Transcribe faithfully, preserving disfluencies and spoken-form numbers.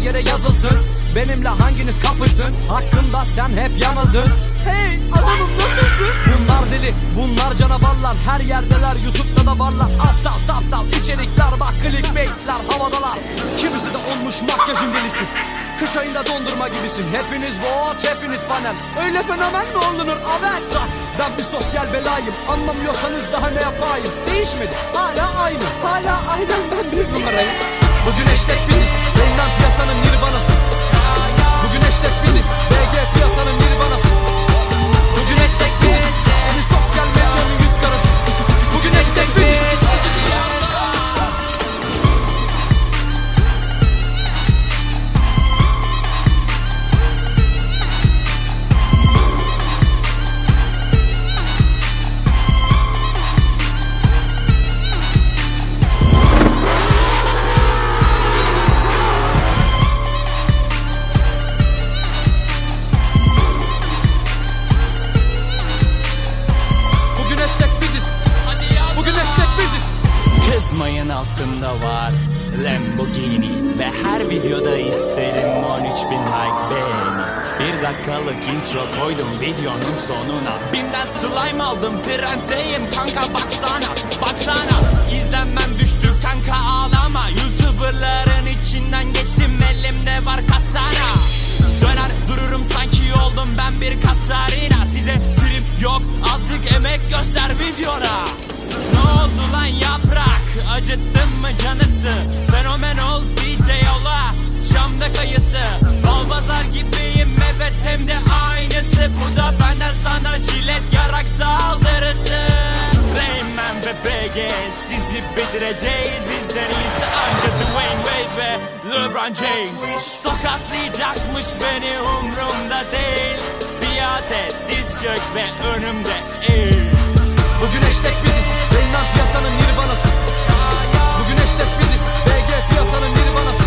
yere yazılsın. Benimle hanginiz kapışsın? Hakkında sen hep yanıldın. Hey adamım nasılsın? Bunlar deli, bunlar canavarlar. Her yerdeler, YouTube'da da varlar. Aptal saptal içerikler, bak clickbaitler havadalar. Kimisi de olmuş makyajın delisi. Kış ayında dondurma gibisin. Hepiniz bot, hepiniz panel. Öyle fenomen mi olunur avel? Ben bir sosyal belayım. Anlamıyorsanız daha ne yapayım? Değişmedi, hala aynı. Hala aynen ben bir numarayım. Bugün hashtag biziz, Reynmen piyasanın nirvanası. Bugün hashtag biziz, B G piyasanın nirvanası. Bugün hashtag biziz, senin sosyal medyanın yüz karası. Bugün hashtag biziz. Kızmayın altında var Lamborghini ve her videoda isterim on üç bin like beğeni. Bir dakikalık intro koydum videonun sonuna. Bim'den slime aldım, trenddeyim kanka baksana. Baksana izlenmem düştü kanka ağlama. YouTuberların içinden geçtim, elimde var katana. Döner dururum sanki oldum ben bir Katarina. Size prim yok, azıcık emek göster videona. Ne oldu lan yaprak, acıttın mı canısı? Fenomen ol D J yola, Şam'da kayısı. Balbazar gibiyim evet hem de aynısı. Bu da benden sana jilet yarak saldırısı. Reynmen ve B G sizi bitireceğiz. Bizden iyisi anca Dwayne Wade ve LeBron James. Tokatlayacakmış beni umrumda değil. Biat et diz çök ve önümde eğil. Bugün hashtag biziz, Reynmen piyasanın nirvanası. Bugün hashtag biziz, B G piyasanın nirvanası.